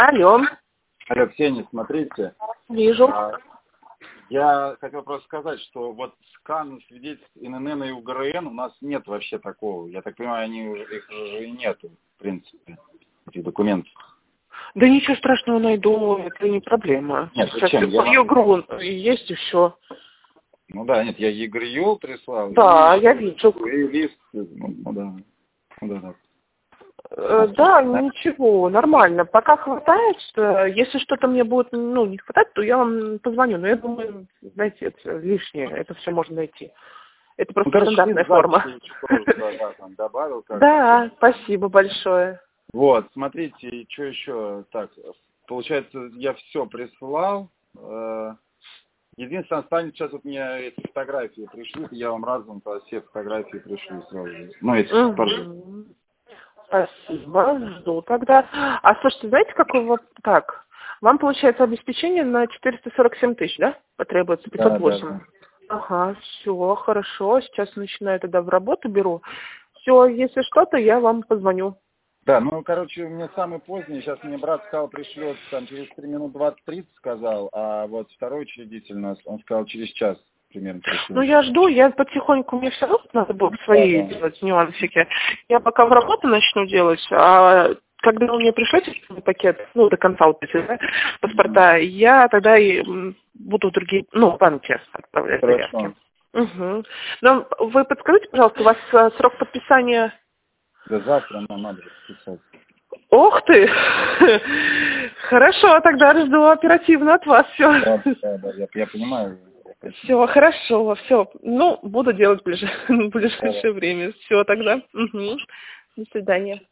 Алло. Алло, Ксения, смотрите. Вижу. Я хотел просто сказать, что вот скан свидетельств ИНН и УГРН у нас нет вообще такого. Я так понимаю, их уже и нету, в принципе, этих документов. Да ничего страшного, найду, это не проблема. Нет, Сейчас зачем? ЕГРУ есть и все. Ну да, нет, я ЕГРЮ прислал. Да, я вижу. И лист, да. Да, ничего, нормально. Пока хватает, если что-то мне будет не хватать, то я вам позвоню. Но я думаю, знаете, это лишнее, это все можно найти. Это просто стандартная форма. Там добавил как-то. Да, спасибо большое. Вот, смотрите, и что еще? Так, получается, я все прислал. Единственное, останется, сейчас вот мне эти фотографии пришлют, я вам разом все фотографии пришлю сразу. Ну, эти, пожалуйста. Спасибо, жду тогда. А слушайте, знаете, какой вопрос? Так, вам получается обеспечение на 447 тысяч, да? Потребуется 508. Да. Ага, все, хорошо. Сейчас начинаю тогда в работу, беру. Все, если что-то, я вам позвоню. Да, ну, короче, у меня самый поздний, сейчас мне брат сказал, пришлет там через 3 минут 20-30, сказал, а вот второй учредитель у нас, он сказал, через час примерно пришлет. Ну, я жду, я потихоньку, мне все равно надо было свои делать нюансики. Я пока в работу начну делать, а когда вы мне пришлете пакет, до конца вот эти, да, паспорта, я тогда и буду в другие, банки отправлять заявки. Угу. Но вы подскажите, пожалуйста, у вас срок подписания... Да завтра нам надо подписать. Ох ты! Хорошо, тогда жду оперативно от вас все. Да, я понимаю. Все, хорошо, все. Буду делать в ближайшее время. Все тогда. Угу. До свидания.